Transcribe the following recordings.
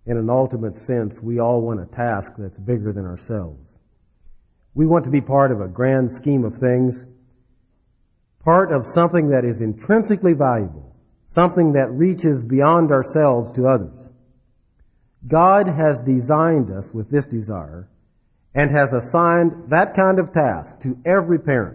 In an ultimate sense, we all want a task that's bigger than ourselves. We want to be part of a grand scheme of things, part of something that is intrinsically valuable, something that reaches beyond ourselves to others. God has designed us with this desire and has assigned that kind of task to every parent.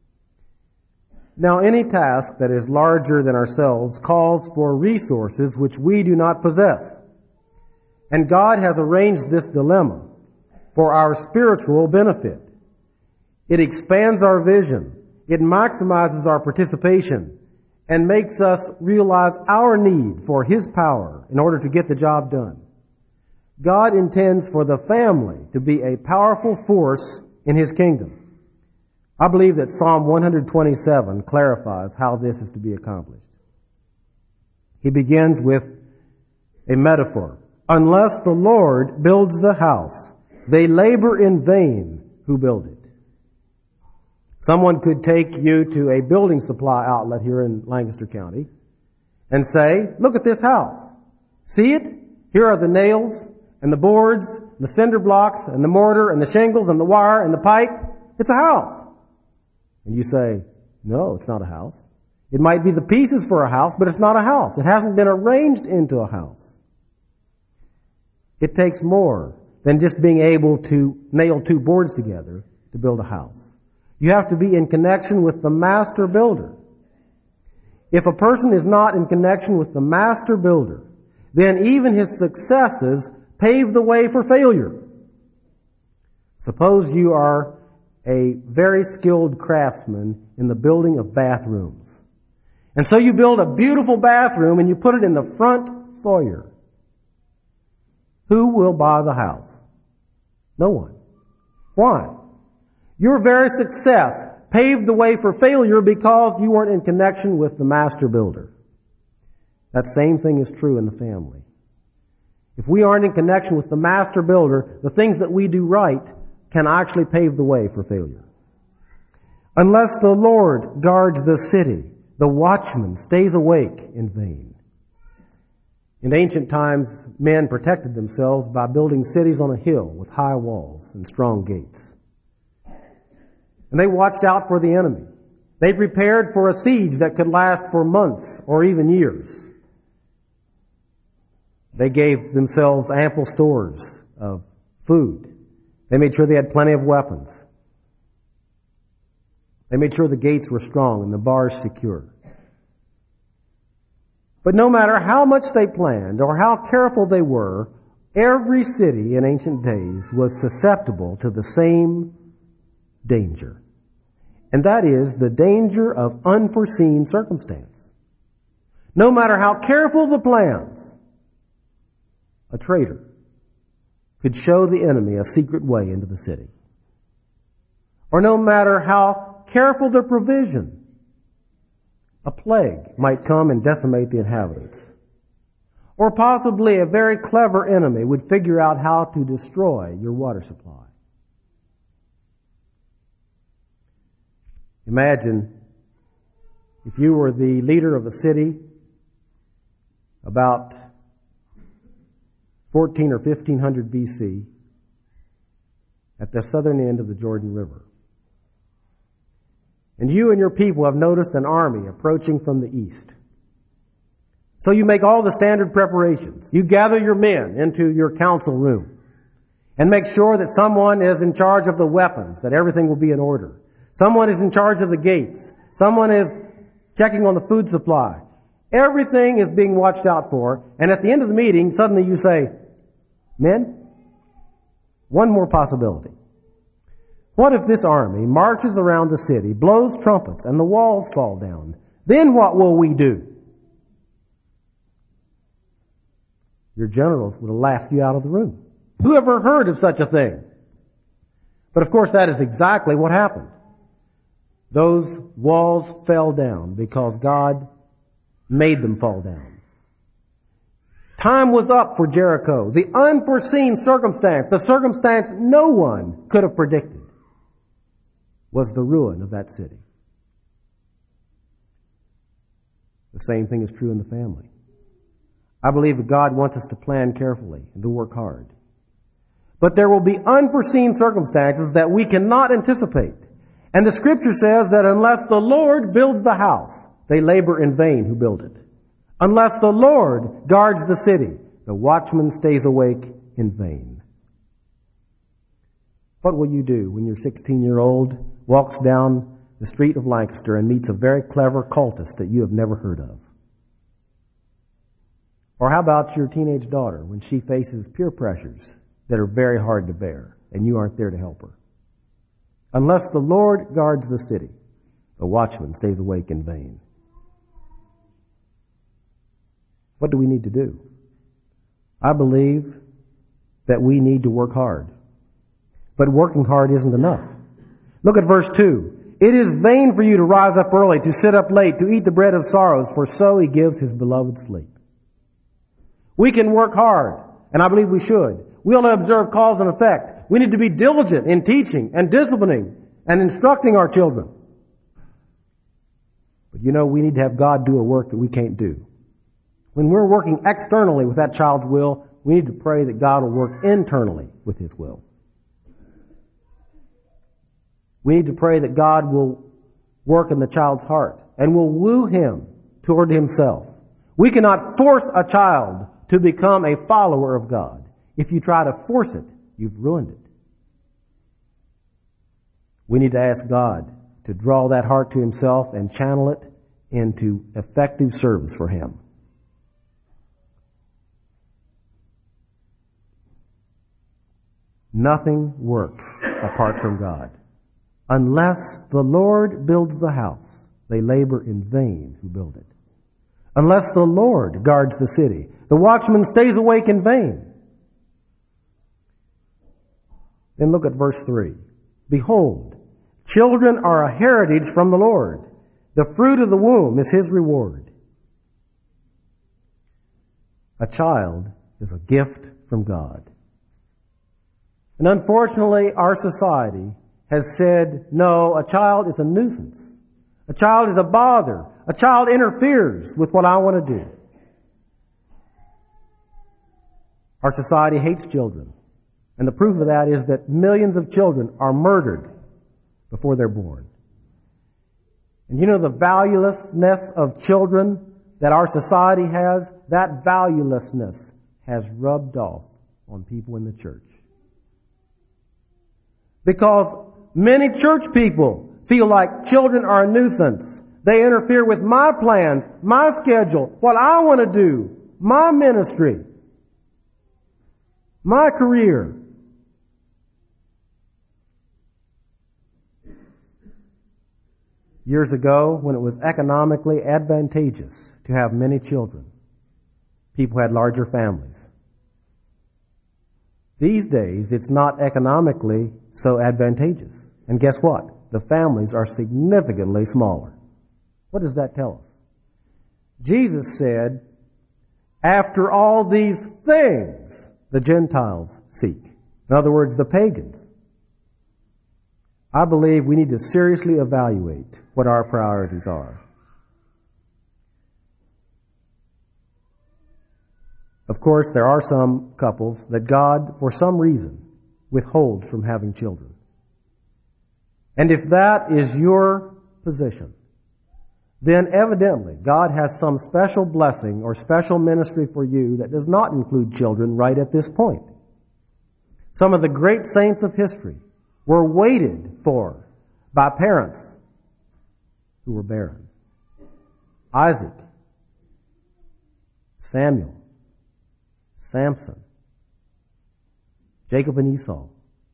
Now, any task that is larger than ourselves calls for resources which we do not possess. And God has arranged this dilemma for our spiritual benefit. It expands our vision. It maximizes our participation and makes us realize our need for His power in order to get the job done. God intends for the family to be a powerful force in His kingdom. I believe that Psalm 127 clarifies how this is to be accomplished. He begins with a metaphor. Unless the Lord builds the house, they labor in vain who build it. Someone could take you to a building supply outlet here in Lancaster County and say, look at this house. See it? Here are the nails and the boards, the cinder blocks and the mortar and the shingles and the wire and the pipe. It's a house. And you say, no, it's not a house. It might be the pieces for a house, but it's not a house. It hasn't been arranged into a house. It takes more than just being able to nail two boards together to build a house. You have to be in connection with the master builder. If a person is not in connection with the master builder, then even his successes pave the way for failure. Suppose you are a very skilled craftsman in the building of bathrooms. And so you build a beautiful bathroom and you put it in the front foyer. Who will buy the house? No one. Why? Your very success paved the way for failure because you weren't in connection with the master builder. That same thing is true in the family. If we aren't in connection with the master builder, the things that we do right can actually pave the way for failure. Unless the Lord guards the city, the watchman stays awake in vain. In ancient times, men protected themselves by building cities on a hill with high walls and strong gates. And they watched out for the enemy. They prepared for a siege that could last for months or even years. They gave themselves ample stores of food. They made sure they had plenty of weapons. They made sure the gates were strong and the bars secure. But no matter how much they planned or how careful they were, every city in ancient days was susceptible to the same danger. And that is the danger of unforeseen circumstance. No matter how careful the plans, a traitor could show the enemy a secret way into the city. Or no matter how careful their provision, a plague might come and decimate the inhabitants. Or possibly a very clever enemy would figure out how to destroy your water supply. Imagine if you were the leader of a city about 14 or 1500 BC at the southern end of the Jordan River. And you and your people have noticed an army approaching from the east. So you make all the standard preparations. You gather your men into your council room and make sure that someone is in charge of the weapons, that everything will be in order. Someone is in charge of the gates. Someone is checking on the food supply. Everything is being watched out for. And at the end of the meeting, suddenly you say, men, one more possibility. What if this army marches around the city, blows trumpets, and the walls fall down? Then what will we do? Your generals would have laughed you out of the room. Who ever heard of such a thing? But of course that is exactly what happened. Those walls fell down because God made them fall down. Time was up for Jericho. The unforeseen circumstance, the circumstance no one could have predicted, was the ruin of that city. The same thing is true in the family. I believe that God wants us to plan carefully and to work hard. But there will be unforeseen circumstances that we cannot anticipate. And the Scripture says that unless the Lord builds the house, they labor in vain who build it. Unless the Lord guards the city, the watchman stays awake in vain. What will you do when your 16-year-old walks down the street of Lancaster and meets a very clever cultist that you have never heard of? Or how about your teenage daughter when she faces peer pressures that are very hard to bear and you aren't there to help her? Unless the Lord guards the city, the watchman stays awake in vain. What do we need to do? I believe that we need to work hard. But working hard isn't enough. Look at verse 2. It is vain for you to rise up early, to sit up late, to eat the bread of sorrows, for so he gives his beloved sleep. We can work hard, and I believe we should. We ought to observe cause and effect. We need to be diligent in teaching and disciplining and instructing our children. But we need to have God do a work that we can't do. When we're working externally with that child's will, we need to pray that God will work internally with his will. We need to pray that God will work in the child's heart and will woo him toward himself. We cannot force a child to become a follower of God. If you try to force it, you've ruined it. We need to ask God to draw that heart to himself and channel it into effective service for him. Nothing works apart from God. Unless the Lord builds the house, they labor in vain who build it. Unless the Lord guards the city, the watchman stays awake in vain. Then look at verse 3. Behold, children are a heritage from the Lord. The fruit of the womb is his reward. A child is a gift from God. And unfortunately, our society has said, no, a child is a nuisance. A child is a bother. A child interferes with what I want to do. Our society hates children. And the proof of that is that millions of children are murdered before they're born. And the valuelessness of children that our society has, that valuelessness has rubbed off on people in the church. Because many church people feel like children are a nuisance. They interfere with my plans, my schedule, what I want to do, my ministry, my career. Years ago, when it was economically advantageous to have many children, people had larger families. These days, it's not economically so advantageous. And guess what? The families are significantly smaller. What does that tell us? Jesus said, after all these things, the Gentiles seek. In other words, the pagans. I believe we need to seriously evaluate what our priorities are. Of course, there are some couples that God, for some reason, withholds from having children. And if that is your position, then evidently God has some special blessing or special ministry for you that does not include children right at this point. Some of the great saints of history were waited for by parents who were barren. Isaac, Samuel, Samson, Jacob and Esau.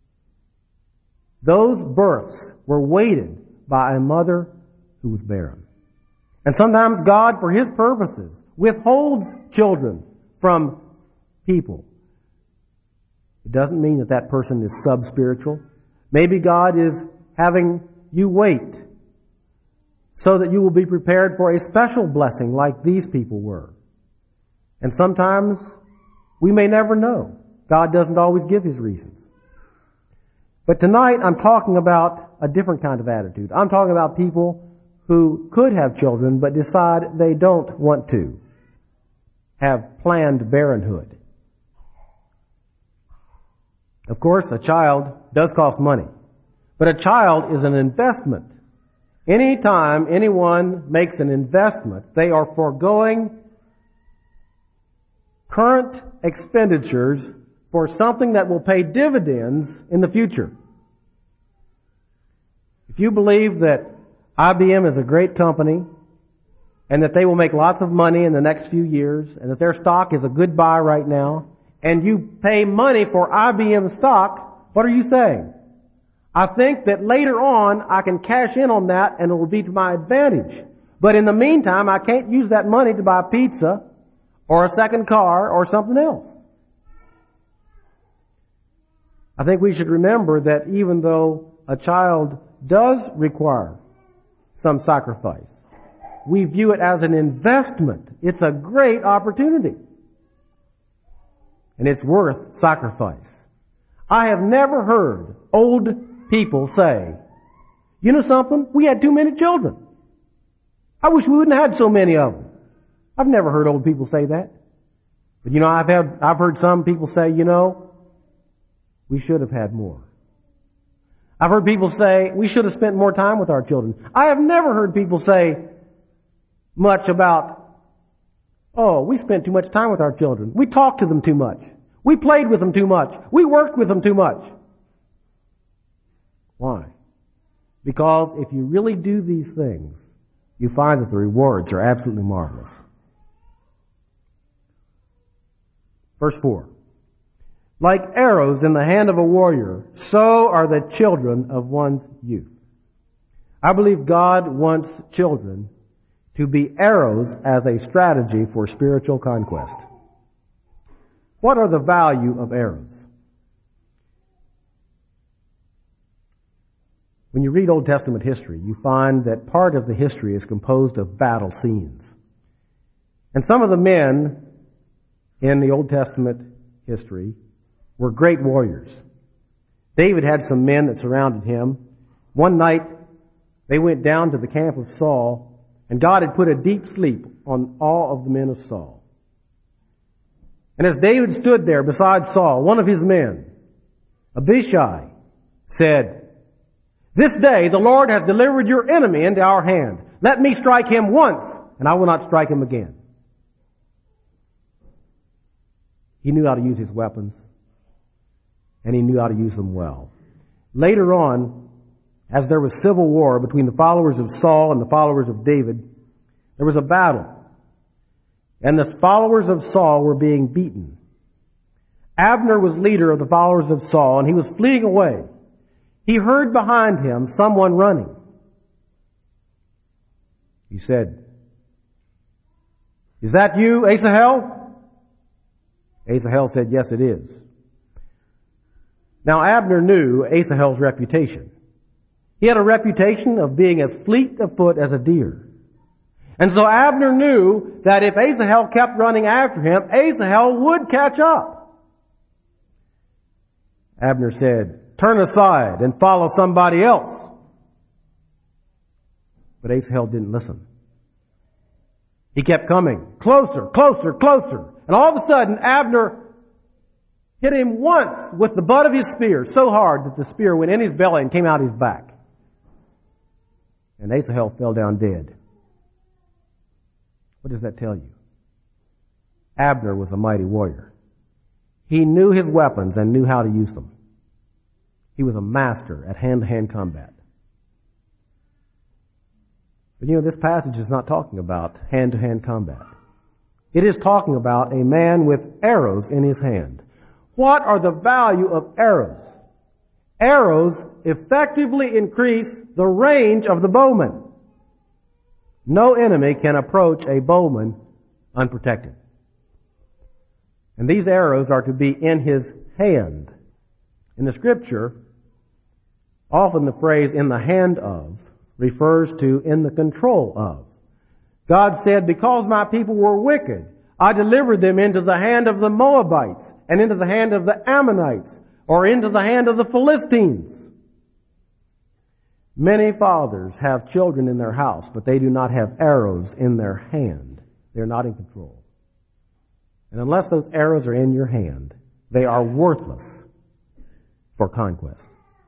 Those births were waited by a mother who was barren. And sometimes God, for his purposes, withholds children from people. It doesn't mean that that person is sub-spiritual. Maybe God is having you wait so that you will be prepared for a special blessing like these people were. And sometimes we may never know. God doesn't always give his reasons. But tonight I'm talking about a different kind of attitude. I'm talking about people who could have children but decide they don't want to. have planned parenthood. Of course, a child does cost money, but a child is an investment. Anytime anyone makes an investment, they are foregoing current expenditures for something that will pay dividends in the future. If you believe that IBM is a great company and that they will make lots of money in the next few years and that their stock is a good buy right now, and you pay money for IBM stock, what are you saying? I think that later on I can cash in on that and it will be to my advantage. But in the meantime, I can't use that money to buy pizza or a second car or something else. I think we should remember that even though a child does require some sacrifice, we view it as an investment. It's a great opportunity. And it's worth sacrifice. I have never heard old people say, you know something? We had too many children. I wish we wouldn't have had so many of them. I've never heard old people say that. But you know, I've heard some people say, you know, we should have had more. I've heard people say, we should have spent more time with our children. I have never heard people say much about, oh, we spent too much time with our children. We talked to them too much. We played with them too much. We worked with them too much. Why? Because if you really do these things, you find that the rewards are absolutely marvelous. Verse 4. Like arrows in the hand of a warrior, so are the children of one's youth. I believe God wants children to be arrows as a strategy for spiritual conquest. What are the value of arrows? When you read Old Testament history, you find that part of the history is composed of battle scenes. And some of the men in the Old Testament history were great warriors. David had some men that surrounded him. One night, they went down to the camp of Saul, and God had put a deep sleep on all of the men of Saul. And as David stood there beside Saul, one of his men, Abishai, said, "This day the Lord has delivered your enemy into our hand. Let me strike him once, and I will not strike him again." He knew how to use his weapons, and he knew how to use them well. Later on, as there was civil war between the followers of Saul and the followers of David, there was a battle. And the followers of Saul were being beaten. Abner was leader of the followers of Saul, and he was fleeing away. He heard behind him someone running. He said, "Is that you, Asahel?" Asahel said, "Yes, it is." Now Abner knew Asahel's reputation. He had a reputation of being as fleet of foot as a deer. And so Abner knew that if Asahel kept running after him, Asahel would catch up. Abner said, "Turn aside and follow somebody else." But Asahel didn't listen. He kept coming closer, closer, closer. And all of a sudden, Abner hit him once with the butt of his spear so hard that the spear went in his belly and came out his back. And Asahel fell down dead. What does that tell you? Abner was a mighty warrior. He knew his weapons and knew how to use them. He was a master at hand-to-hand combat. But you know, this passage is not talking about hand-to-hand combat. It is talking about a man with arrows in his hand. What are the value of arrows? Arrows effectively increase the range of the bowman. No enemy can approach a bowman unprotected. And these arrows are to be in his hand. In the scripture, often the phrase "in the hand of" refers to in the control of. God said, "Because my people were wicked, I delivered them into the hand of the Moabites and into the hand of the Ammonites, or into the hand of the Philistines." Many fathers have children in their house, but they do not have arrows in their hand. They're not in control. And unless those arrows are in your hand, they are worthless for conquest.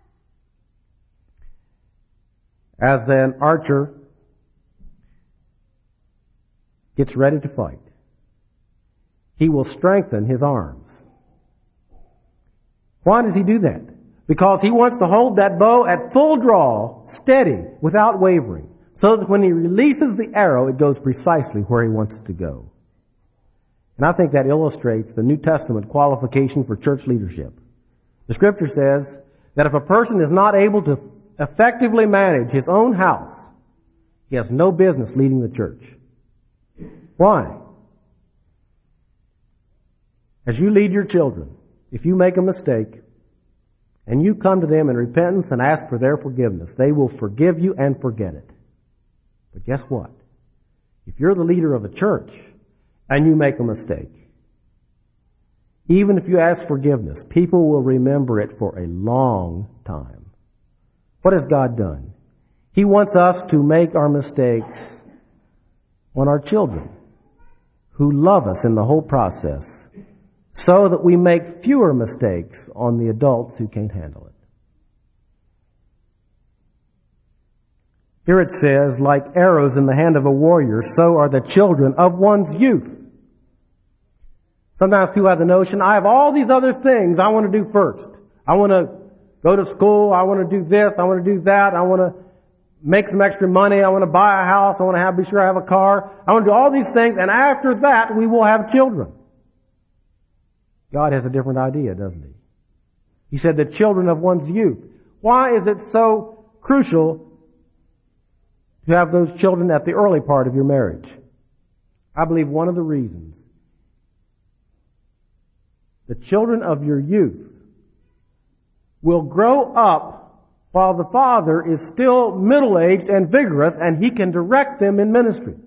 As an archer gets ready to fight, he will strengthen his arms. Why does he do that? Because he wants to hold that bow at full draw, steady, without wavering, so that when he releases the arrow, it goes precisely where he wants it to go. And I think that illustrates the New Testament qualification for church leadership. The Scripture says that if a person is not able to effectively manage his own house, he has no business leading the church. Why? As you lead your children, if you make a mistake and you come to them in repentance and ask for their forgiveness, they will forgive you and forget it. But guess what? If you're the leader of a church and you make a mistake, even if you ask forgiveness, people will remember it for a long time. What has God done? He wants us to make our mistakes on our children, who love us in the whole process, so that we make fewer mistakes on the adults who can't handle it. Here it says, like arrows in the hand of a warrior, so are the children of one's youth. Sometimes people have the notion, I have all these other things I want to do first. I want to go to school, I want to do this, I want to do that, I want to make some extra money, I want to buy a house, I want to be sure I have a car, I want to do all these things, and after that we will have children. God has a different idea, doesn't he? He said the children of one's youth. Why is it so crucial to have those children at the early part of your marriage? I believe one of the reasons. The children of your youth will grow up while the father is still middle-aged and vigorous, and he can direct them in ministry.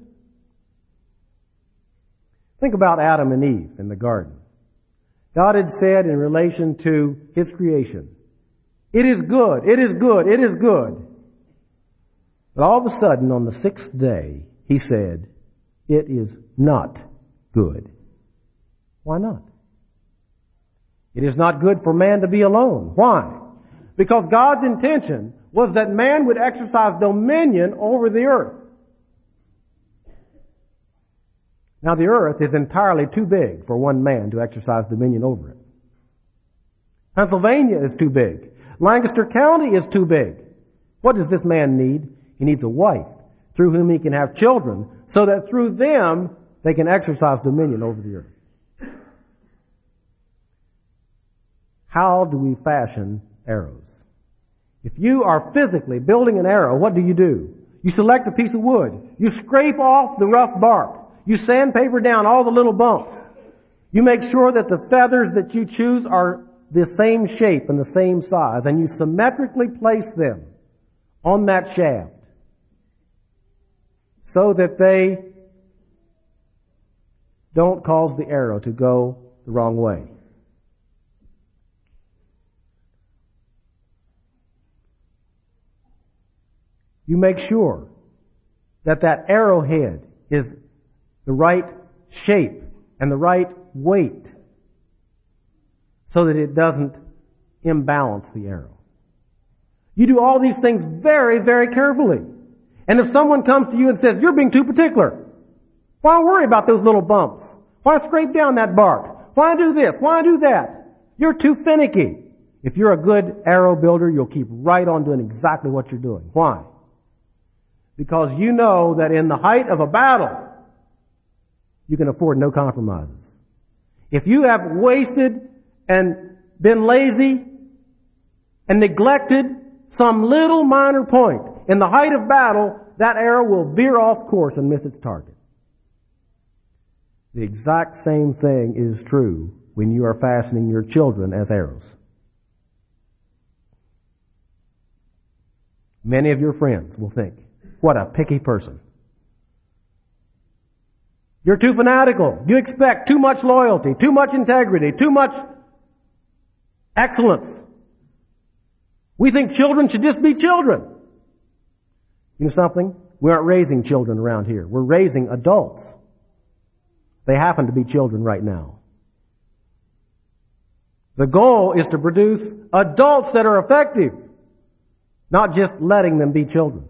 Think about Adam and Eve in the garden. God had said in relation to His creation, it is good, it is good, it is good. But all of a sudden, on the sixth day, He said, it is not good. Why not? It is not good for man to be alone. Why? Because God's intention was that man would exercise dominion over the earth. Now the earth is entirely too big for one man to exercise dominion over it. Pennsylvania is too big. Lancaster County is too big. What does this man need? He needs a wife through whom he can have children, so that through them they can exercise dominion over the earth. How do we fashion arrows? If you are physically building an arrow, what do? You select a piece of wood. You scrape off the rough bark. You sandpaper down all the little bumps. You make sure that the feathers that you choose are the same shape and the same size, and you symmetrically place them on that shaft so that they don't cause the arrow to go the wrong way. You make sure that that arrowhead is the right shape and the right weight so that it doesn't imbalance the arrow. You do all these things very, very carefully. And if someone comes to you and says, you're being too particular, why worry about those little bumps? Why scrape down that bark? Why do this? Why do that? You're too finicky. If you're a good arrow builder, you'll keep right on doing exactly what you're doing. Why? Because you know that in the height of a battle, you can afford no compromises. If you have wasted and been lazy and neglected some little minor point in the height of battle, that arrow will veer off course and miss its target. The exact same thing is true when you are fastening your children as arrows. Many of your friends will think, what a picky person. You're too fanatical. You expect too much loyalty, too much integrity, too much excellence. We think children should just be children. You know something? We aren't raising children around here. We're raising adults. They happen to be children right now. The goal is to produce adults that are effective, not just letting them be children.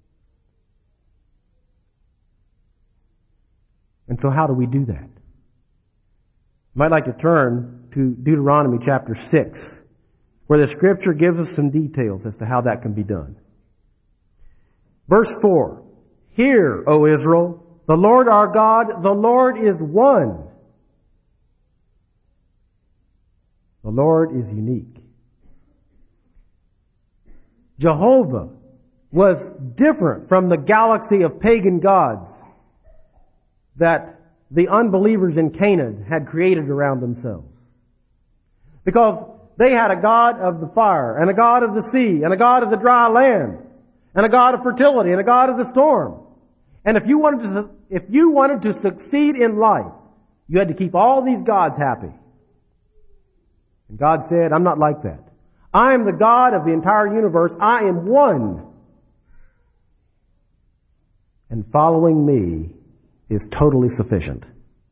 And so how do we do that? You might like to turn to Deuteronomy chapter 6, where the Scripture gives us some details as to how that can be done. Verse 4, "Hear, O Israel, the Lord our God, the Lord is one." The Lord is unique. Jehovah was different from the galaxy of pagan gods that the unbelievers in Canaan had created around themselves. Because they had a God of the fire, and a God of the sea, and a God of the dry land, and a God of fertility, and a God of the storm. And if you wanted to succeed in life, you had to keep all these gods happy. And God said, "I'm not like that. I am the God of the entire universe. I am one. And following me is totally sufficient.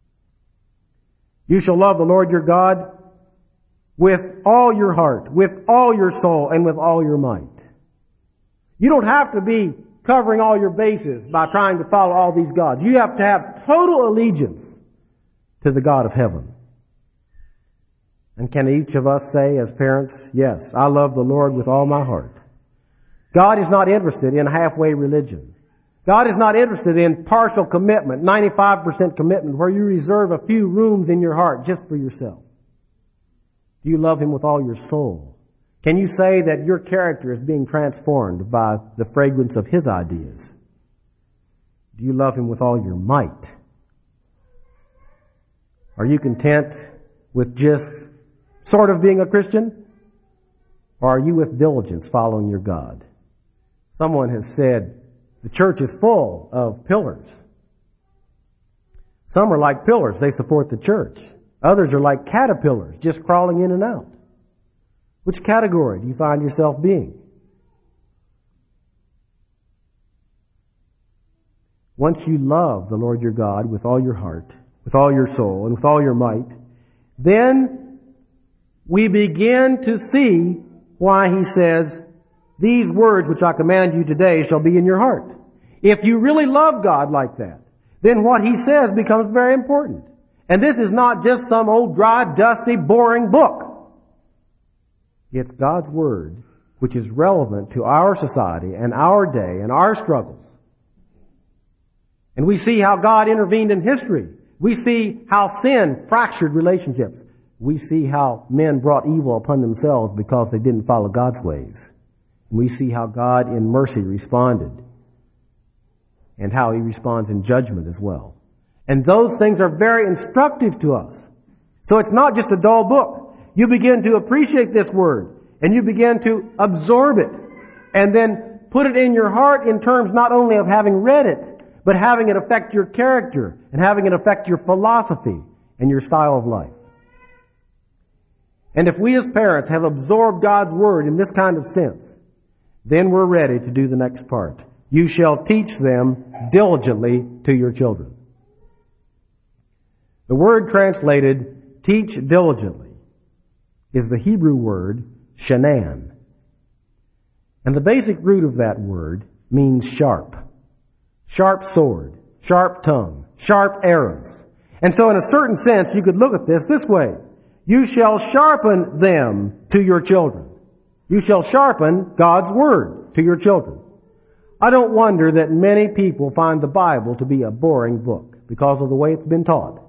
You shall love the Lord your God with all your heart, with all your soul, and with all your might." You don't have to be covering all your bases by trying to follow all these gods. You have to have total allegiance to the God of heaven. And can each of us say as parents, "Yes, I love the Lord with all my heart"? God is not interested in halfway religion. God is not interested in partial commitment, 95% commitment, where you reserve a few rooms in your heart just for yourself. Do you love Him with all your soul? Can you say that your character is being transformed by the fragrance of His ideas? Do you love Him with all your might? Are you content with just sort of being a Christian? Or are you with diligence following your God? Someone has said the church is full of pillars. Some are like pillars, they support the church. Others are like caterpillars, just crawling in and out. Which category do you find yourself being? Once you love the Lord your God with all your heart, with all your soul, and with all your might, then we begin to see why He says, "These words which I command you today shall be in your heart." If you really love God like that, then what He says becomes very important. And this is not just some old dry, dusty, boring book. It's God's Word, which is relevant to our society and our day and our struggles. And we see how God intervened in history. We see how sin fractured relationships. We see how men brought evil upon themselves because they didn't follow God's ways. And we see how God in mercy responded, and how He responds in judgment as well. And those things are very instructive to us. So it's not just a dull book. You begin to appreciate this Word, and you begin to absorb it, and then put it in your heart in terms not only of having read it, but having it affect your character, and having it affect your philosophy and your style of life. And if we as parents have absorbed God's Word in this kind of sense, then we're ready to do the next part. You shall teach them diligently to your children. The word translated teach diligently is the Hebrew word shanan. And the basic root of that word means sharp. Sharp sword, sharp tongue, sharp arrows. And so in a certain sense, you could look at this way. You shall sharpen them to your children. You shall sharpen God's Word to your children. I don't wonder that many people find the Bible to be a boring book because of the way it's been taught.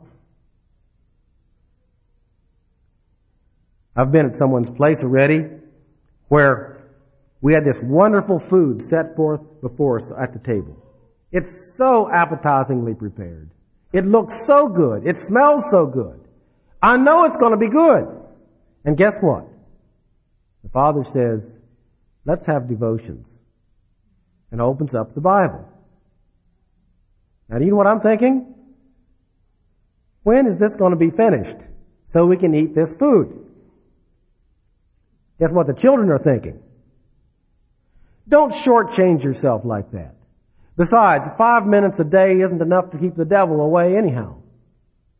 I've been at someone's place already where we had this wonderful food set forth before us at the table. It's so appetizingly prepared. It looks so good. It smells so good. I know it's going to be good. And guess what? The Father says, "Let's have devotions," and opens up the Bible. Now, do you know what I'm thinking? When is this going to be finished so we can eat this food? Guess what the children are thinking? Don't shortchange yourself like that. Besides, 5 minutes a day isn't enough to keep the devil away anyhow.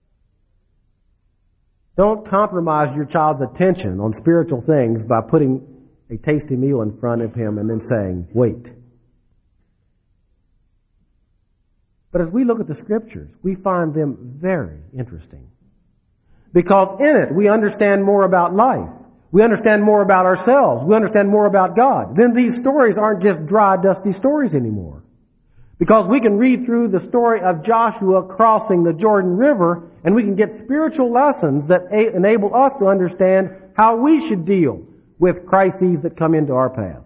Don't compromise your child's attention on spiritual things by putting a tasty meal in front of him and then saying, wait. But as we look at the Scriptures, we find them very interesting. Because in it, we understand more about life. We understand more about ourselves. We understand more about God. Then these stories aren't just dry, dusty stories anymore. Because we can read through the story of Joshua crossing the Jordan River, and we can get spiritual lessons that enable us to understand how we should deal with crises that come into our path.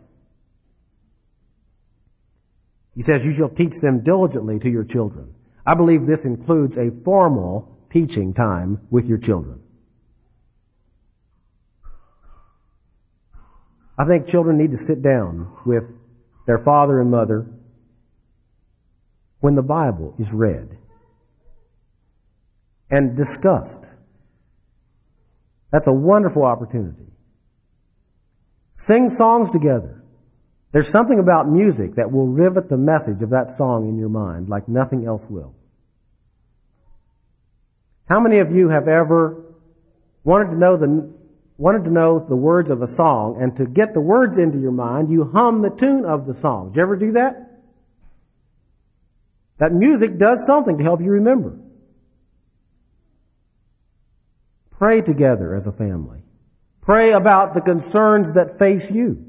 He says, you shall teach them diligently to your children. I believe this includes a formal teaching time with your children. I think children need to sit down with their father and mother when the Bible is read and discussed. That's a wonderful opportunity. Sing songs together. There's something about music that will rivet the message of that song in your mind like nothing else will. How many of you have ever wanted to know the words of a song, and to get the words into your mind, you hum the tune of the song? Did you ever do that? That music does something to help you remember. Pray together as a family. Pray about the concerns that face you.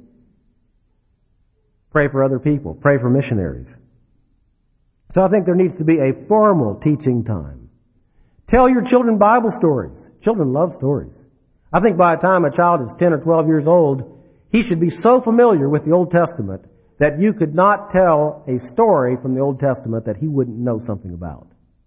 Pray for other people. Pray for missionaries. So I think there needs to be a formal teaching time. Tell your children Bible stories. Children love stories. I think by the time a child is 10 or 12 years old, he should be so familiar with the Old Testament that you could not tell a story from the Old Testament that he wouldn't know something about.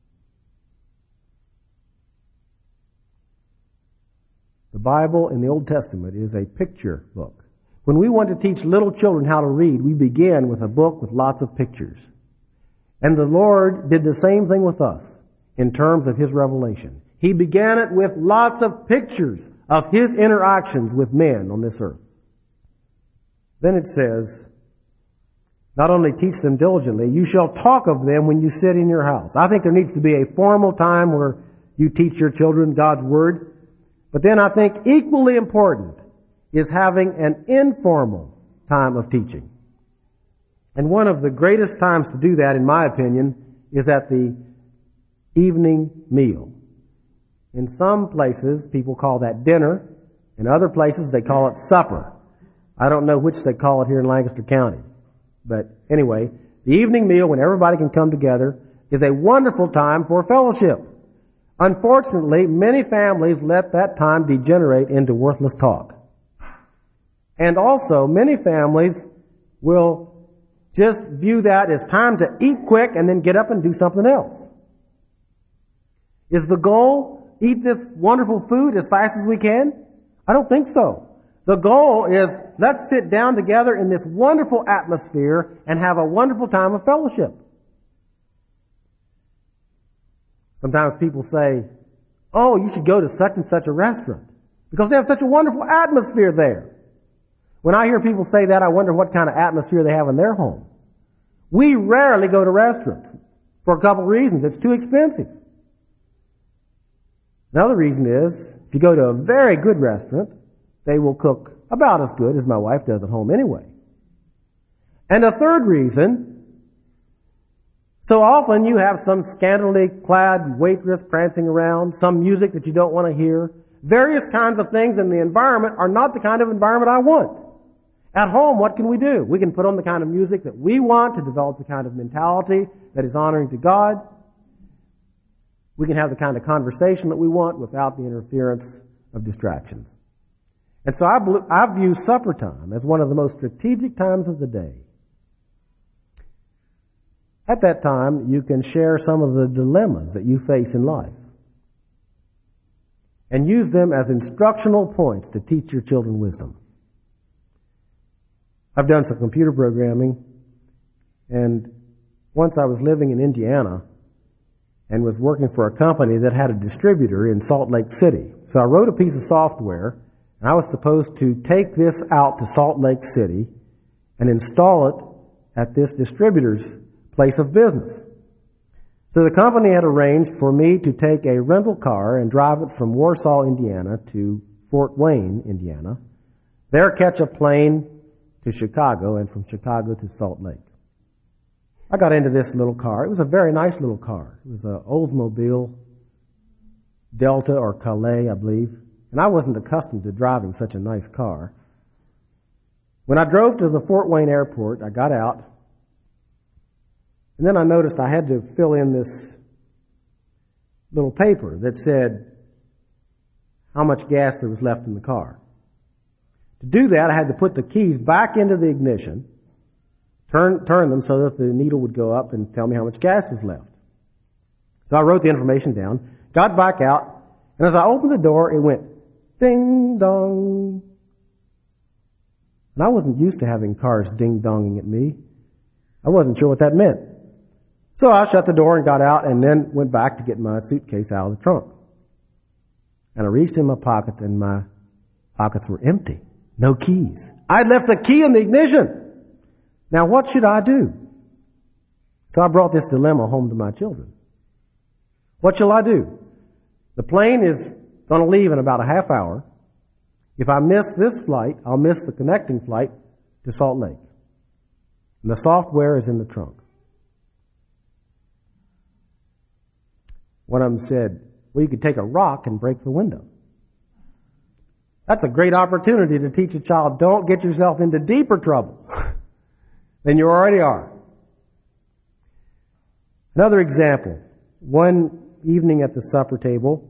The Bible in the Old Testament is a picture book. When we want to teach little children how to read, we begin with a book with lots of pictures. And the Lord did the same thing with us in terms of His revelation. He began it with lots of pictures of His interactions with men on this earth. Then it says, not only teach them diligently, you shall talk of them when you sit in your house. I think there needs to be a formal time where you teach your children God's Word. But then I think equally important is having an informal time of teaching. And one of the greatest times to do that, in my opinion, is at the evening meal. In some places, people call that dinner. In other places, they call it supper. I don't know which they call it here in Lancaster County. But anyway, the evening meal, when everybody can come together, is a wonderful time for fellowship. Unfortunately, many families let that time degenerate into worthless talk. And also, many families will just view that as time to eat quick and then get up and do something else. Is the goal, eat this wonderful food as fast as we can? I don't think so. The goal is, let's sit down together in this wonderful atmosphere and have a wonderful time of fellowship. Sometimes people say, oh, you should go to such and such a restaurant because they have such a wonderful atmosphere there. When I hear people say that, I wonder what kind of atmosphere they have in their home. We rarely go to restaurants for a couple of reasons. It's too expensive. Another reason is, if you go to a very good restaurant, they will cook about as good as my wife does at home anyway. And a third reason, so often you have some scantily clad waitress prancing around, some music that you don't want to hear. Various kinds of things in the environment are not the kind of environment I want. At home, what can we do? We can put on the kind of music that we want to develop the kind of mentality that is honoring to God. We can have the kind of conversation that we want without the interference of distractions. And so I view supper time as one of the most strategic times of the day. At that time, you can share some of the dilemmas that you face in life and use them as instructional points to teach your children wisdom. I've done some computer programming, and once I was living in Indiana and was working for a company that had a distributor in Salt Lake City. So I wrote a piece of software, and I was supposed to take this out to Salt Lake City and install it at this distributor's place of business. So the company had arranged for me to take a rental car and drive it from Warsaw, Indiana to Fort Wayne, Indiana, there catch a plane to Chicago, and from Chicago to Salt Lake. I got into this little car. It was a very nice little car. It was an Oldsmobile Delta or Calais, I believe, and I wasn't accustomed to driving such a nice car. When I drove to the Fort Wayne airport, I got out, and then I noticed I had to fill in this little paper that said how much gas there was left in the car. To do that, I had to put the keys back into the ignition, turn them so that the needle would go up and tell me how much gas was left. So I wrote the information down, got back out, and as I opened the door, it went ding dong. And I wasn't used to having cars ding-donging at me. I wasn't sure what that meant. So I shut the door and got out and then went back to get my suitcase out of the trunk. And I reached in my pockets and my pockets were empty. No keys. I'd left the key in the ignition. Now what should I do? So I brought this dilemma home to my children. What shall I do? The plane is going to leave in about a half hour. If I miss this flight, I'll miss the connecting flight to Salt Lake. And the software is in the trunk. One of them said, well, you could take a rock and break the window. That's a great opportunity to teach a child, don't get yourself into deeper trouble than you already are. Another example. One evening at the supper table,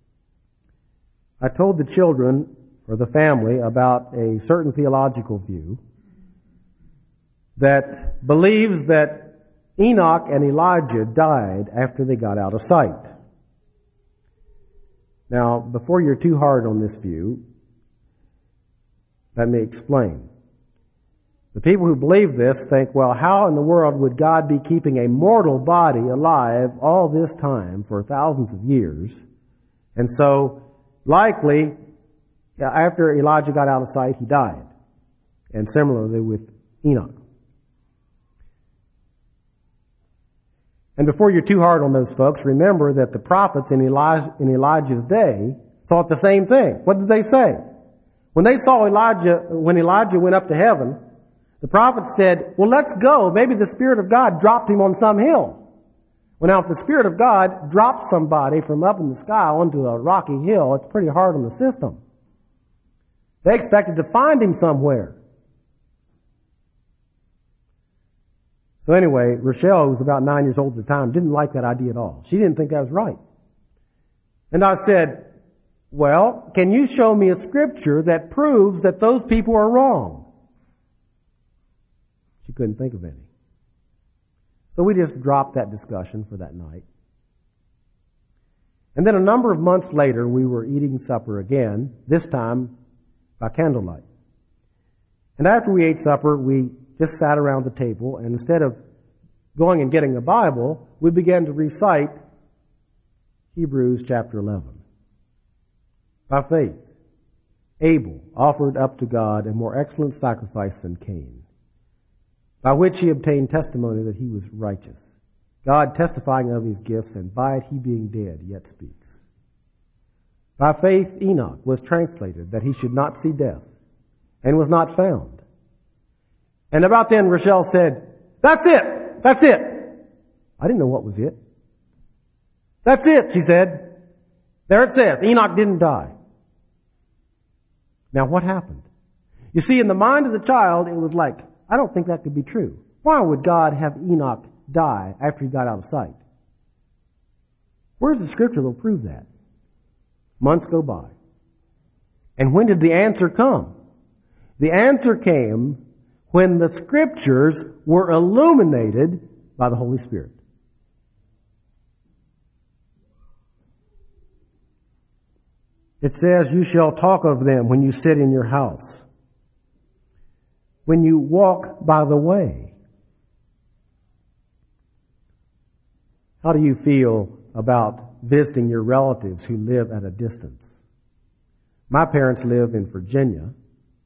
I told the children or the family about a certain theological view that believes that Enoch and Elijah died after they got out of sight. Now, before you're too hard on this view, let me explain. The people who believe this think, well, how in the world would God be keeping a mortal body alive all this time for thousands of years? And so, likely, after Elijah got out of sight, he died. And similarly with Enoch. And before you're too hard on those folks, remember that the prophets in Elijah's day thought the same thing. What did they say? When they saw when Elijah went up to heaven, the prophets said, well, let's go. Maybe the Spirit of God dropped him on some hill. Well, now, if the Spirit of God drops somebody from up in the sky onto a rocky hill, it's pretty hard on the system. They expected to find him somewhere. So anyway, Rochelle, who was about 9 years old at the time, didn't like that idea at all. She didn't think that was right. And I said, well, can you show me a scripture that proves that those people are wrong? She couldn't think of any. So we just dropped that discussion for that night. And then a number of months later, we were eating supper again, this time by candlelight. And after we ate supper, we just sat around the table, and instead of going and getting the Bible, we began to recite Hebrews chapter 11. By faith, Abel offered up to God a more excellent sacrifice than Cain, by which he obtained testimony that he was righteous, God testifying of his gifts, and by it he being dead yet speaks. By faith Enoch was translated that he should not see death, and was not found. And about then Rochelle said, that's it! That's it! I didn't know what was it. That's it, she said. There it says, Enoch didn't die. Now what happened? You see, in the mind of the child, it was like, I don't think that could be true. Why would God have Enoch die after he got out of sight? Where's the scripture that'll prove that? Months go by. And when did the answer come? The answer came when the scriptures were illuminated by the Holy Spirit. It says, you shall talk of them when you sit in your house, when you walk by the way. How do you feel about visiting your relatives who live at a distance? My parents live in Virginia.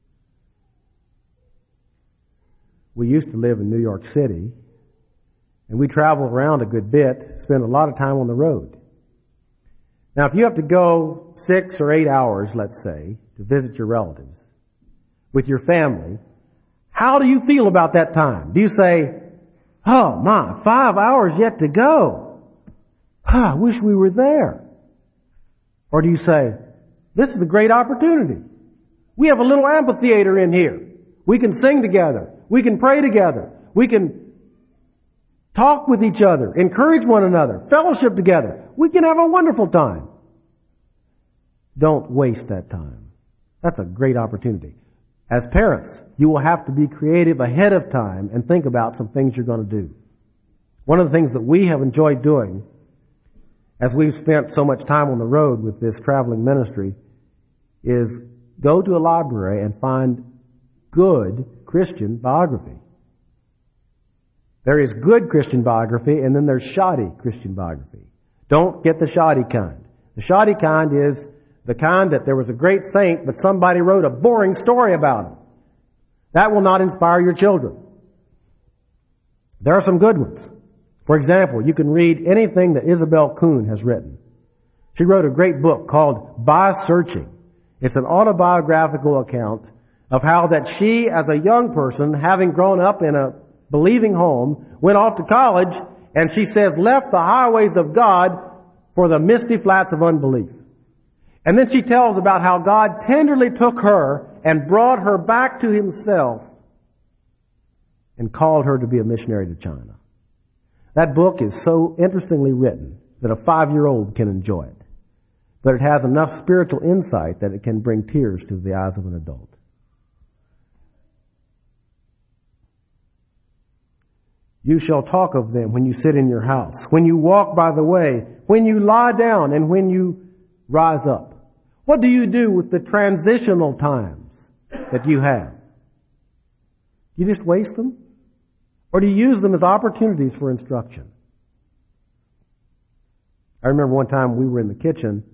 We used to live in New York City, And we travel around a good bit, spend a lot of time on the road. Now, if you have to go 6 or 8 hours, let's say, to visit your relatives with your family, how do you feel about that time? Do you say, oh my, 5 hours yet to go. I wish we were there. Or do you say, this is a great opportunity. We have a little amphitheater in here. We can sing together. We can pray together. We can talk with each other, encourage one another, fellowship together. We can have a wonderful time. Don't waste that time. That's a great opportunity. As parents, you will have to be creative ahead of time and think about some things you're going to do. One of the things that we have enjoyed doing, as we've spent so much time on the road with this traveling ministry, is go to a library and find good Christian biography. There is good Christian biography, and then there's shoddy Christian biography. Don't get the shoddy kind. The shoddy kind is the kind that there was a great saint, but somebody wrote a boring story about him. That will not inspire your children. There are some good ones. For example, you can read anything that Isabel Kuhn has written. She wrote a great book called By Searching. It's an autobiographical account of how that she, as a young person, having grown up in a believing home, went off to college, and she says left the highways of God for the misty flats of unbelief. And then she tells about how God tenderly took her and brought her back to Himself and called her to be a missionary to China. That book is so interestingly written that a 5-year-old can enjoy it. But it has enough spiritual insight that it can bring tears to the eyes of an adult. You shall talk of them when you sit in your house, when you walk by the way, when you lie down, and when you rise up. What do you do with the transitional times that you have? You just waste them? Or do you use them as opportunities for instruction? I remember one time we were in the kitchen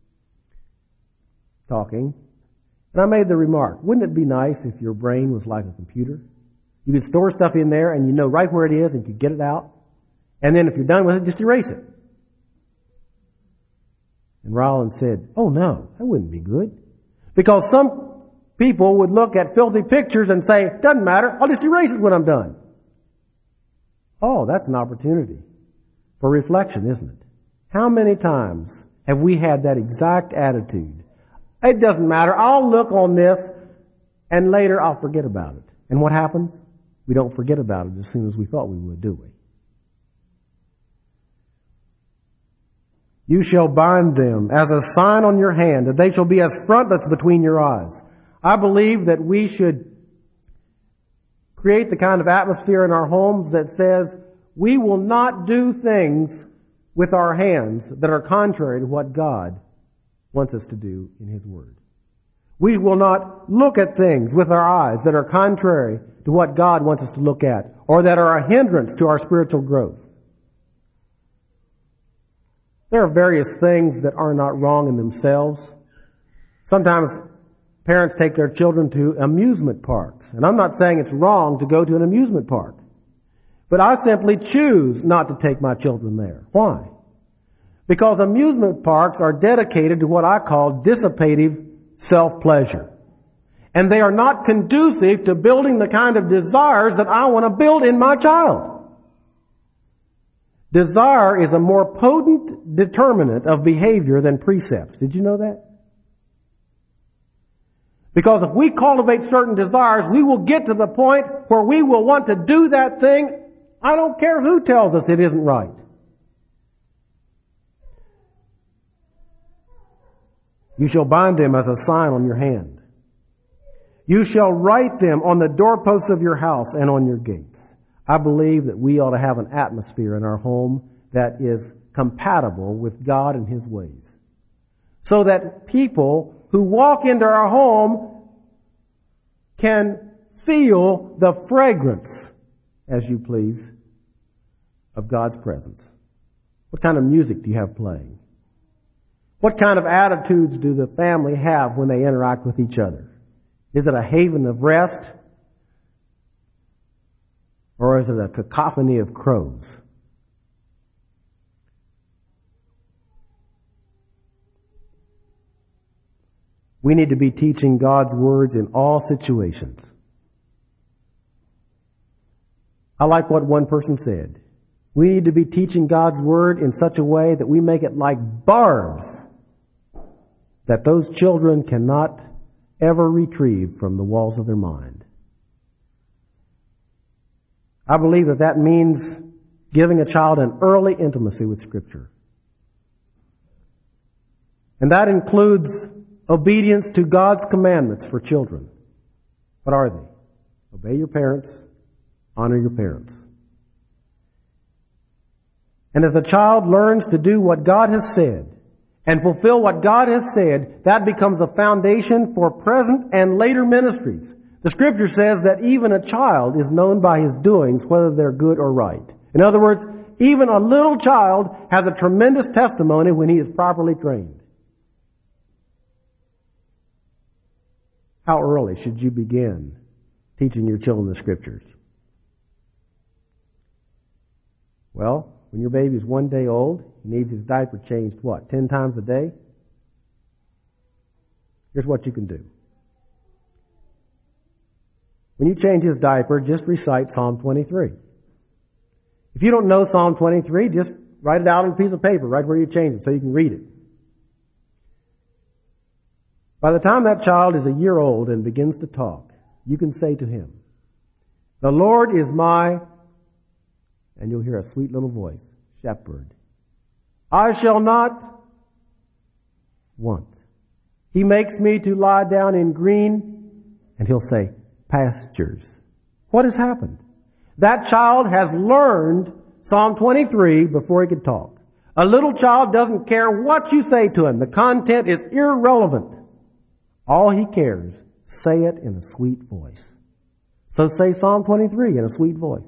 talking, and I made the remark, wouldn't it be nice if your brain was like a computer? You could store stuff in there and you know right where it is and you could get it out. And then if you're done with it, just erase it. And Rollins said, oh no, that wouldn't be good. Because some people would look at filthy pictures and say, doesn't matter, I'll just erase it when I'm done. Oh, that's an opportunity for reflection, isn't it? How many times have we had that exact attitude? It doesn't matter, I'll look on this and later I'll forget about it. And what happens? We don't forget about it as soon as we thought we would, do we? You shall bind them as a sign on your hand, and they shall be as frontlets between your eyes. I believe that we should create the kind of atmosphere in our homes that says we will not do things with our hands that are contrary to what God wants us to do in His Word. We will not look at things with our eyes that are contrary to what God wants us to look at, or that are a hindrance to our spiritual growth. There are various things that are not wrong in themselves. Sometimes parents take their children to amusement parks. And I'm not saying it's wrong to go to an amusement park. But I simply choose not to take my children there. Why? Because amusement parks are dedicated to what I call dissipative self-pleasure. And they are not conducive to building the kind of desires that I want to build in my child. Desire is a more potent determinant of behavior than precepts. Did you know that? Because if we cultivate certain desires, we will get to the point where we will want to do that thing. I don't care who tells us it isn't right. You shall bind them as a sign on your hand. You shall write them on the doorposts of your house and on your gates. I believe that we ought to have an atmosphere in our home that is compatible with God and His ways. So that people who walk into our home can feel the fragrance, as you please, of God's presence. What kind of music do you have playing? What kind of attitudes do the family have when they interact with each other? Is it a haven of rest? Or is it a cacophony of crows? We need to be teaching God's words in all situations. I like what one person said. We need to be teaching God's word in such a way that we make it like barbs that those children cannot ever retrieve from the walls of their mind. I believe that means giving a child an early intimacy with Scripture. And that includes obedience to God's commandments for children. What are they? Obey your parents, honor your parents. And as a child learns to do what God has said and fulfill what God has said, that becomes a foundation for present and later ministries. The Scripture says that even a child is known by his doings, whether they're good or right. In other words, even a little child has a tremendous testimony when he is properly trained. How early should you begin teaching your children the Scriptures? Well, when your baby is 1 day old, he needs his diaper changed, 10 times a day? Here's what you can do. When you change his diaper, just recite Psalm 23. If you don't know Psalm 23, just write it out on a piece of paper right where you change it so you can read it. By the time that child is a year old and begins to talk, you can say to him, "The Lord is my," and you'll hear a sweet little voice, "shepherd. I shall not want. He makes me to lie down in green," and he'll say, "pastures." What has happened? That child has learned Psalm 23 before he could talk. A little child doesn't care what you say to him. The content is irrelevant. All he cares, say it in a sweet voice. So say Psalm 23 in a sweet voice.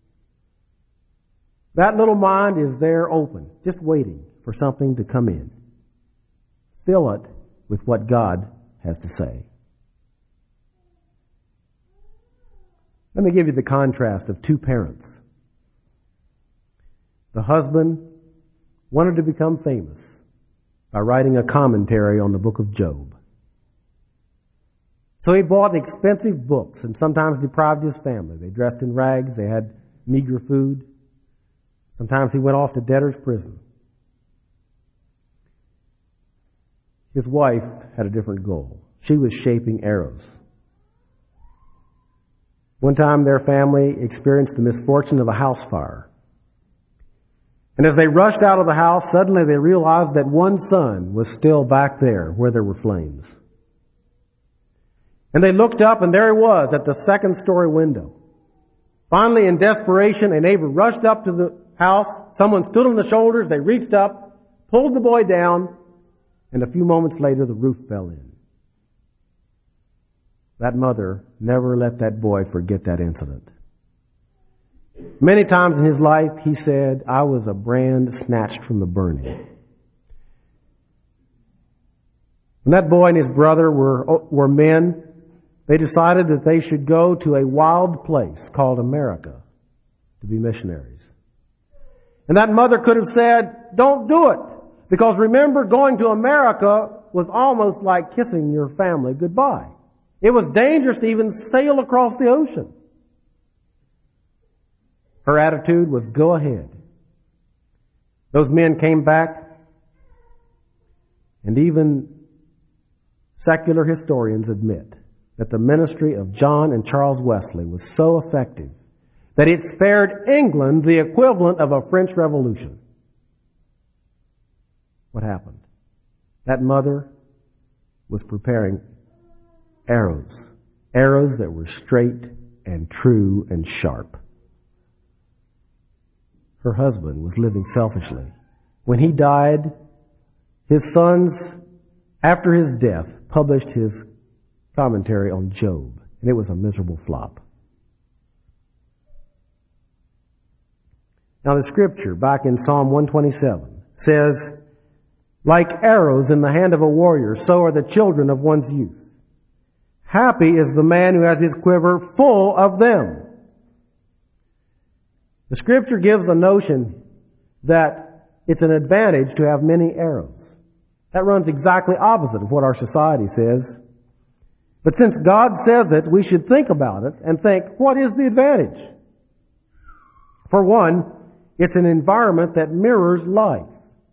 That little mind is there open, just waiting for something to come in. Fill it with what God has to say. Let me give you the contrast of two parents. The husband wanted to become famous by writing a commentary on the book of Job. So he bought expensive books and sometimes deprived his family. They dressed in rags, they had meager food. Sometimes he went off to debtor's prison. His wife had a different goal. She was shaping arrows. One time their family experienced the misfortune of a house fire. And as they rushed out of the house, suddenly they realized that one son was still back there where there were flames. And they looked up and there he was at the second story window. Finally, in desperation, a neighbor rushed up to the house. Someone stood on the shoulders. They reached up, pulled the boy down, and a few moments later the roof fell in. That mother never let that boy forget that incident. Many times in his life, he said, "I was a brand snatched from the burning." When that boy and his brother were men, they decided that they should go to a wild place called America to be missionaries. And that mother could have said, "Don't do it." Because remember, going to America was almost like kissing your family goodbye. It was dangerous to even sail across the ocean. Her attitude was, "Go ahead." Those men came back, and even secular historians admit that the ministry of John and Charles Wesley was so effective that it spared England the equivalent of a French Revolution. What happened? That mother was preparing arrows that were straight and true and sharp. Her husband was living selfishly. When he died, his sons, after his death, published his commentary on Job, and it was a miserable flop. Now the scripture, back in Psalm 127, says, "Like arrows in the hand of a warrior, so are the children of one's youth. Happy is the man who has his quiver full of them." The scripture gives a notion that it's an advantage to have many arrows. That runs exactly opposite of what our society says. But since God says it, we should think about it and think, what is the advantage? For one, it's an environment that mirrors life.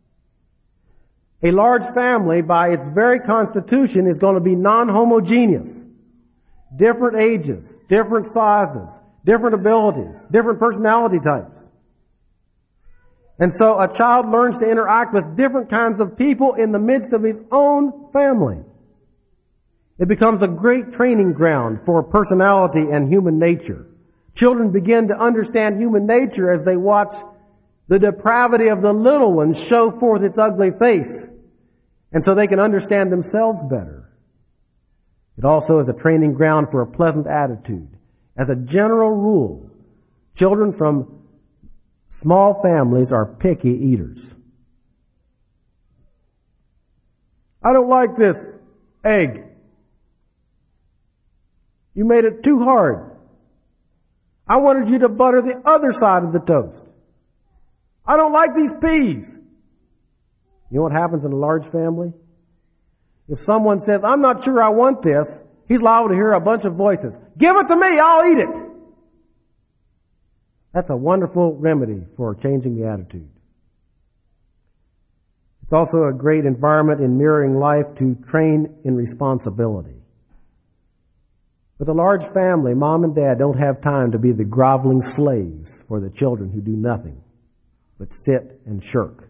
A large family, by its very constitution, is going to be non-homogeneous. Different ages, different sizes, different abilities, different personality types. And so a child learns to interact with different kinds of people in the midst of his own family. It becomes a great training ground for personality and human nature. Children begin to understand human nature as they watch the depravity of the little ones show forth its ugly face. And so they can understand themselves better. It also is a training ground for a pleasant attitude. As a general rule, children from small families are picky eaters. I don't like this egg. You made it too hard. I wanted you to butter the other side of the toast. I don't like these peas. You know what happens in a large family? If someone says, I'm not sure I want this, he's liable to hear a bunch of voices. Give it to me, I'll eat it. That's a wonderful remedy for changing the attitude. It's also a great environment in mirroring life to train in responsibility. With a large family, mom and dad don't have time to be the groveling slaves for the children who do nothing but sit and shirk.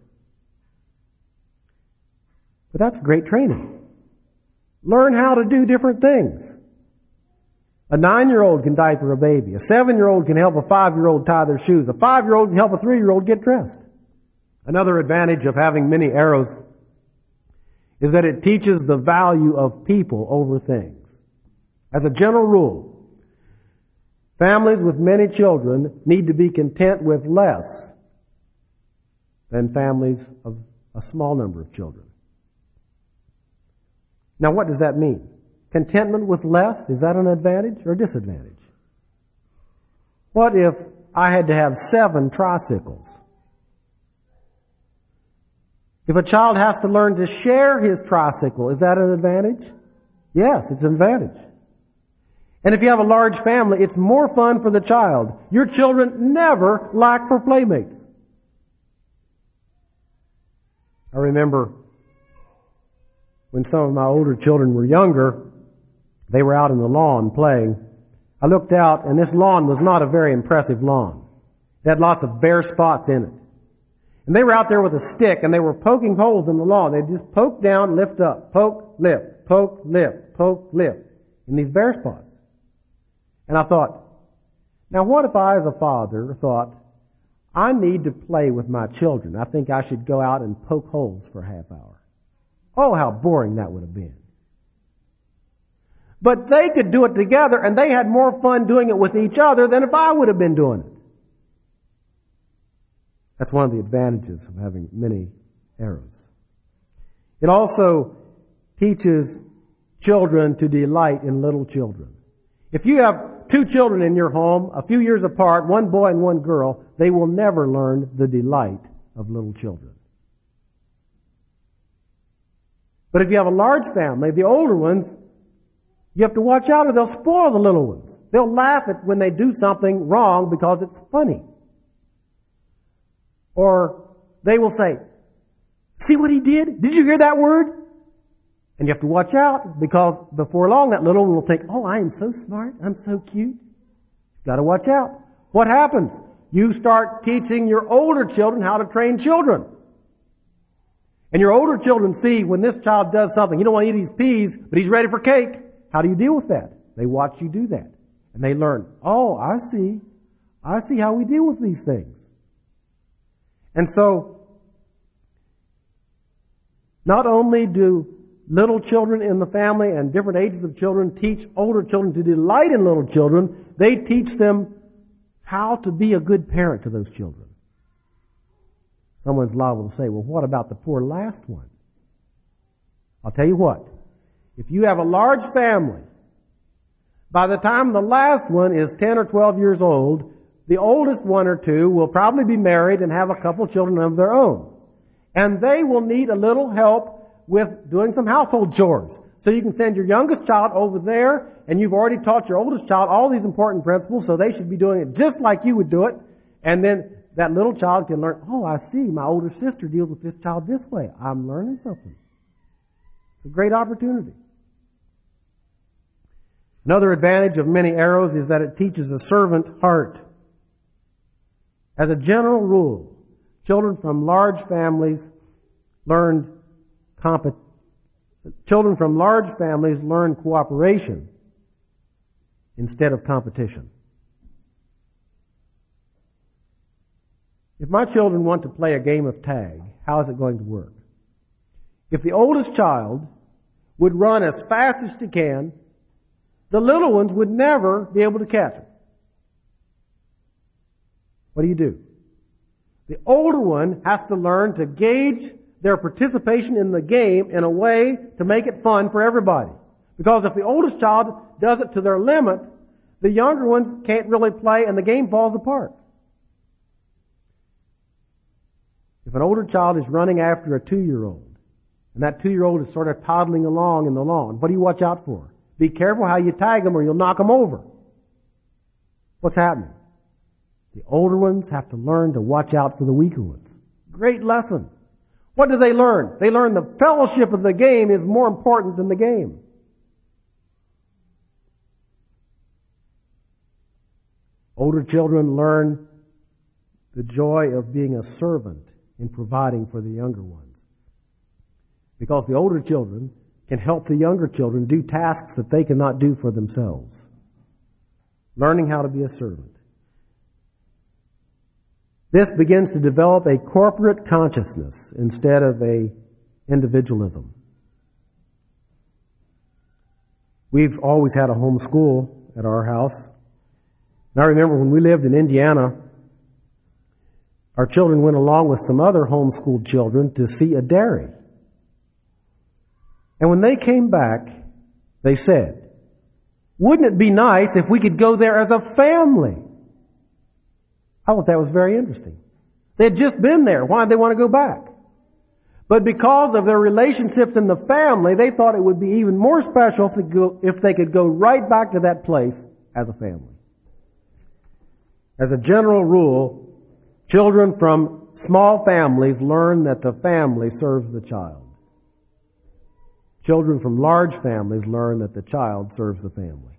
But that's great training. Learn how to do different things. A 9-year-old can diaper a baby. A 7-year-old can help a 5-year-old tie their shoes. A 5-year-old can help a 3-year-old get dressed. Another advantage of having many arrows is that it teaches the value of people over things. As a general rule, families with many children need to be content with less than families of a small number of children. Now, what does that mean? Contentment with less, is that an advantage or a disadvantage? What if I had to have 7 tricycles? If a child has to learn to share his tricycle, is that an advantage? Yes, it's an advantage. And if you have a large family, it's more fun for the child. Your children never lack for playmates. I remember when some of my older children were younger, they were out in the lawn playing. I looked out, and this lawn was not a very impressive lawn. It had lots of bare spots in it. And they were out there with a stick, and they were poking holes in the lawn. They just poke down, lift up, poke, lift, poke, lift, poke, lift, in these bare spots. And I thought, now what if I as a father thought, I need to play with my children. I think I should go out and poke holes for a half hour. Oh, how boring that would have been. But they could do it together, and they had more fun doing it with each other than if I would have been doing it. That's one of the advantages of having many arrows. It also teaches children to delight in little children. If you have 2 children in your home, a few years apart, one boy and one girl, they will never learn the delight of little children. But if you have a large family, the older ones, you have to watch out or they'll spoil the little ones. They'll laugh at when they do something wrong because it's funny. Or they will say, see what he did? Did you hear that word? And you have to watch out because before long that little one will think, oh, I am so smart. I'm so cute. You've got to watch out. What happens? You start teaching your older children how to train children. And your older children see when this child does something, you don't want to eat these peas, but he's ready for cake. How do you deal with that? They watch you do that. And they learn, oh, I see. I see how we deal with these things. And so, not only do little children in the family and different ages of children teach older children to delight in little children, they teach them how to be a good parent to those children. Someone's liable to say, well, what about the poor last one? I'll tell you what. If you have a large family, by the time the last one is 10 or 12 years old, the oldest 1 or 2 will probably be married and have a couple children of their own. And they will need a little help with doing some household chores. So you can send your youngest child over there, and you've already taught your oldest child all these important principles, so they should be doing it just like you would do it. And then that little child can learn, oh, I see, my older sister deals with this child this way. I'm learning something. It's a great opportunity. Another advantage of many arrows is that it teaches a servant heart. As a general rule, children from large families learn cooperation instead of competition. If my children want to play a game of tag, how is it going to work? If the oldest child would run as fast as she can, the little ones would never be able to catch him. What do? The older one has to learn to gauge their participation in the game in a way to make it fun for everybody. Because if the oldest child does it to their limit, the younger ones can't really play and the game falls apart. If an older child is running after a 2-year-old, and that 2-year-old is sort of toddling along in the lawn, what do you watch out for? Be careful how you tag them or you'll knock them over. What's happening? The older ones have to learn to watch out for the weaker ones. Great lesson. What do they learn? They learn the fellowship of the game is more important than the game. Older children learn the joy of being a servant in providing for the younger ones. Because the older children can help the younger children do tasks that they cannot do for themselves. Learning how to be a servant. This begins to develop a corporate consciousness instead of a individualism. We've always had a home school at our house. And I remember when we lived in Indiana, our children went along with some other homeschooled children to see a dairy. And when they came back, they said, wouldn't it be nice if we could go there as a family? I thought that was very interesting. They had just been there. Why did they want to go back? But because of their relationships in the family, they thought it would be even more special if they could go right back to that place as a family. As a general rule, children from small families learn that the family serves the child. Children from large families learn that the child serves the family.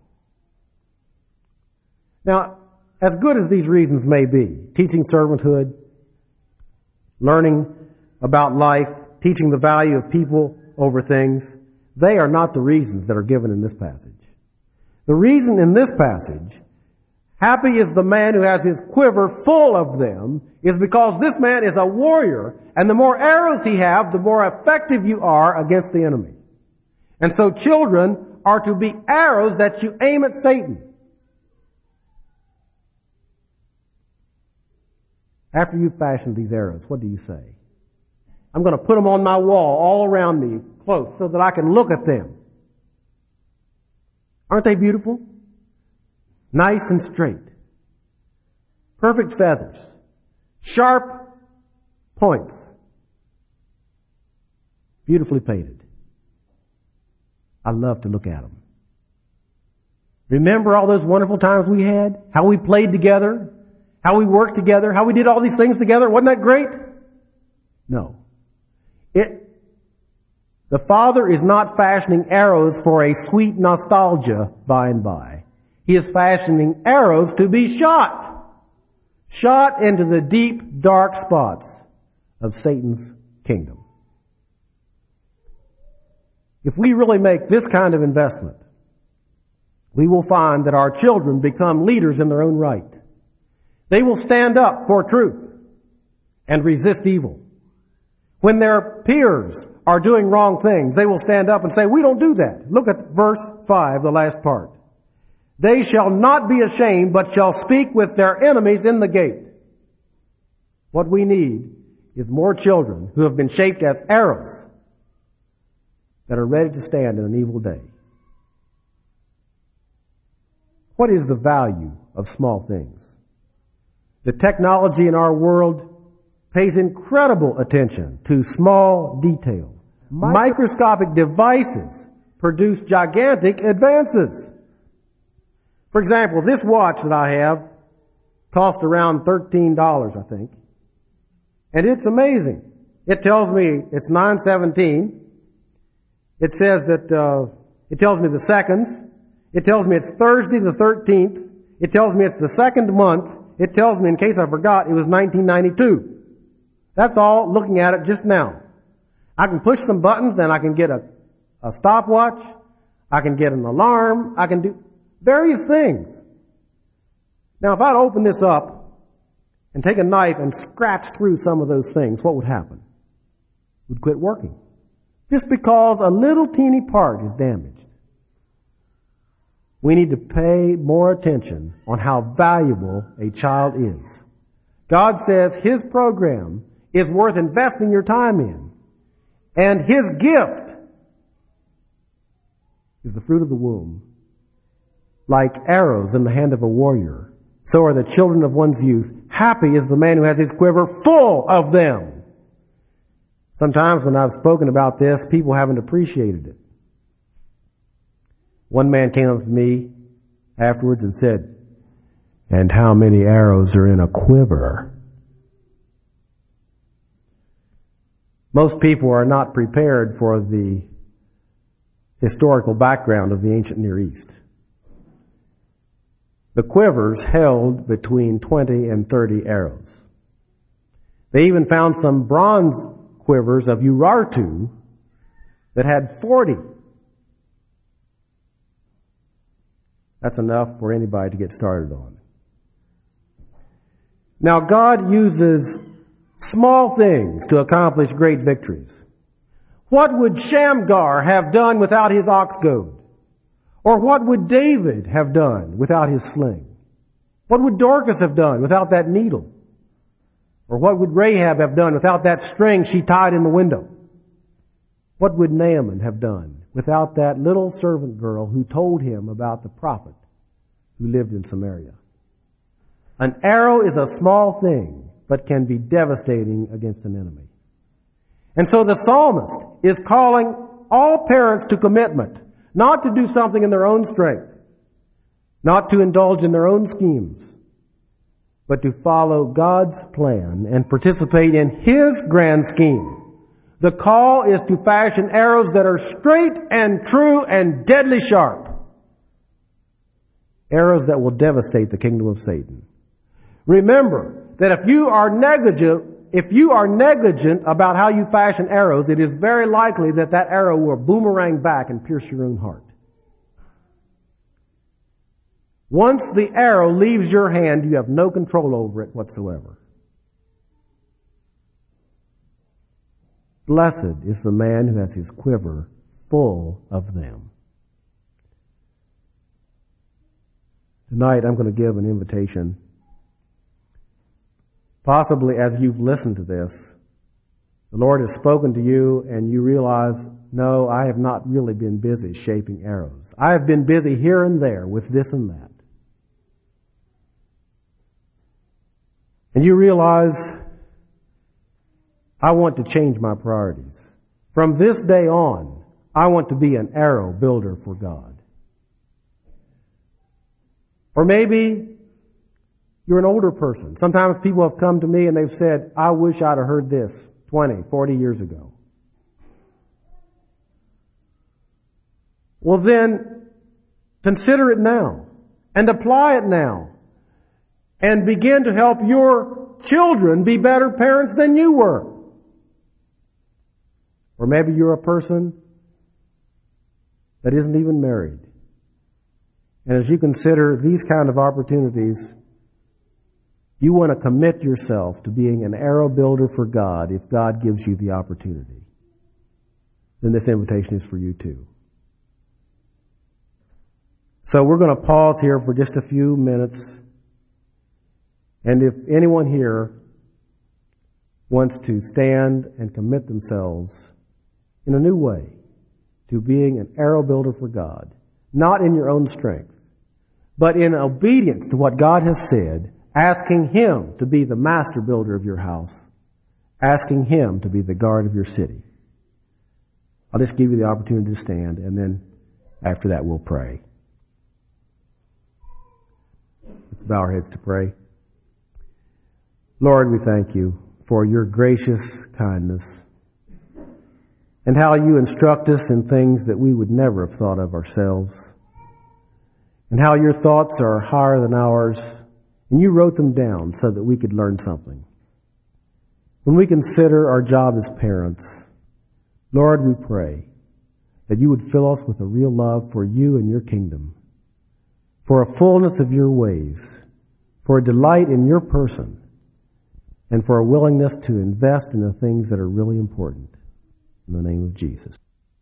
Now, as good as these reasons may be, teaching servanthood, learning about life, teaching the value of people over things, they are not the reasons that are given in this passage. The reason in this passage, happy is the man who has his quiver full of them, is because this man is a warrior, and the more arrows he has, the more effective you are against the enemy. And so children are to be arrows that you aim at Satan. After you've fashioned these arrows, what do you say? I'm going to put them on my wall all around me, close, so that I can look at them. Aren't they beautiful? Nice and straight. Perfect feathers. Sharp points. Beautifully painted. I love to look at them. Remember all those wonderful times we had? How we played together? How we worked together? How we did all these things together? Wasn't that great? No. The Father is not fashioning arrows for a sweet nostalgia by and by. He is fashioning arrows to be shot. Shot into the deep, dark spots of Satan's kingdom. If we really make this kind of investment, we will find that our children become leaders in their own right. They will stand up for truth and resist evil. When their peers are doing wrong things, they will stand up and say, we don't do that. Look at verse 5, the last part. They shall not be ashamed, but shall speak with their enemies in the gate. What we need is more children who have been shaped as arrows that are ready to stand in an evil day. What is the value of small things? The technology in our world pays incredible attention to small detail. Microscopic devices produce gigantic advances. For example, this watch that I have cost around $13, I think. And it's amazing. It tells me it's 9:17. It says that, it tells me the seconds. It tells me it's Thursday the 13th. It tells me it's the second month. It tells me, in case I forgot, it was 1992. That's all looking at it just now. I can push some buttons and I can get a stopwatch. I can get an alarm. I can do various things. Now, if I'd open this up and take a knife and scratch through some of those things, what would happen? It would quit working. Just because a little teeny part is damaged. We need to pay more attention on how valuable a child is. God says His program is worth investing your time in. And His gift is the fruit of the womb. Like arrows in the hand of a warrior, so are the children of one's youth. Happy is the man who has his quiver full of them. Sometimes when I've spoken about this, people haven't appreciated it. One man came up to me afterwards and said, "And how many arrows are in a quiver?" Most people are not prepared for the historical background of the ancient Near East. The quivers held between 20 and 30 arrows. They even found some bronze quivers of Urartu that had 40. That's enough for anybody to get started on. Now, God uses small things to accomplish great victories. What would Shamgar have done without his ox goad? Or what would David have done without his sling? What would Dorcas have done without that needle? Or what would Rahab have done without that string she tied in the window? What would Naaman have done without that little servant girl who told him about the prophet who lived in Samaria? An arrow is a small thing, but can be devastating against an enemy. And so the psalmist is calling all parents to commitment, not to do something in their own strength, not to indulge in their own schemes, but to follow God's plan and participate in His grand scheme. The call is to fashion arrows that are straight and true and deadly sharp. Arrows that will devastate the kingdom of Satan. Remember that if you are negligent about how you fashion arrows, it is very likely that that arrow will boomerang back and pierce your own heart. Once the arrow leaves your hand, you have no control over it whatsoever. Blessed is the man who has his quiver full of them. Tonight I'm going to give an invitation. Possibly as you've listened to this, the Lord has spoken to you and you realize, no, I have not really been busy shaping arrows. I have been busy here and there with this and that. And you realize, I want to change my priorities. From this day on, I want to be an arrow builder for God. Or maybe you're an older person. Sometimes people have come to me and they've said, I wish I'd have heard this 20, 40 years ago. Well then, consider it now and apply it now and begin to help your children be better parents than you were. Or maybe you're a person that isn't even married. And as you consider these kind of opportunities, you want to commit yourself to being an arrow builder for God if God gives you the opportunity. Then this invitation is for you too. So we're going to pause here for just a few minutes. And if anyone here wants to stand and commit themselves in a new way to being an arrow builder for God, not in your own strength, but in obedience to what God has said, asking Him to be the master builder of your house, asking Him to be the guard of your city, I'll just give you the opportunity to stand, and then after that we'll pray. Let's bow our heads to pray. Lord, we thank you for your gracious kindness and how you instruct us in things that we would never have thought of ourselves, and how your thoughts are higher than ours, and you wrote them down so that we could learn something. When we consider our job as parents, Lord, we pray that you would fill us with a real love for you and your kingdom, for a fullness of your ways, for a delight in your person, and for a willingness to invest in the things that are really important. In the name of Jesus.